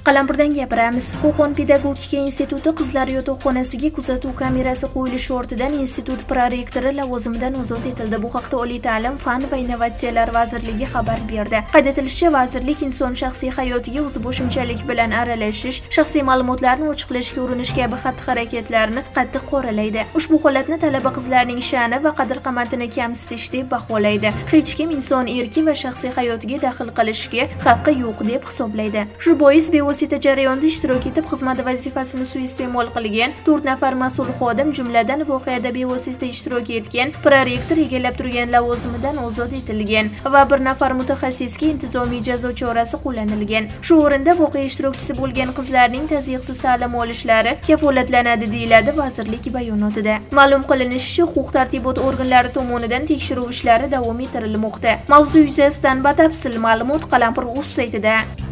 Qalampirdan gapiramiz. Qo'qon pedagogika instituti qizlar yotoqxonasiga kuzatuv kamerasi qo'yilishi ortidan institut prorektori lavozimidan ozod etildi. Bu haqda Oliy ta'lim, fan va innovatsiyalar vazirligi xabar berdi. Qayd etilishicha, vazirlik inson shaxsiy hayotiga o'zboshimchalik bilan aralashish, shaxsiy ma'lumotlarni ochiqlashga urinish kabi xatti-harakatlarni qattiq qoralaydi. Ushbu holatni talaba qizlarning sha'ni va qadr-qimmatini kamsitish deb baholaydi. Hech kim inson erki va shaxsiy hayotiga daxl qilishga haqqi yo'q deb hisoblaydi. Shu bois bevosita jarayonda ishtirok etib, xizmat vazifasini suiiste'mol qilgan 4 nafar mas'ul xodim, jumladan voqeada bevosita ishtirok etgan prorektor egallab turgan lavozimidan ozod etilgan va 1 nafar mutaxassisga intizomiy jazo chorasi qo'llanilgan. Shu o'rinda voqea ishtirokchisi bo'lgan qizlarning tazyiqsiz ta'lim olishlari kafolatlanadi, deyiladi vazirlik bayonotida. Ma'lum qilinishicha, huquq-tartibot organlari tomonidan tekshiruv ishlari davom ettirilmoqda. Mavzu yuzasidan batafsil ma'lumot Qalampir.uz saytida.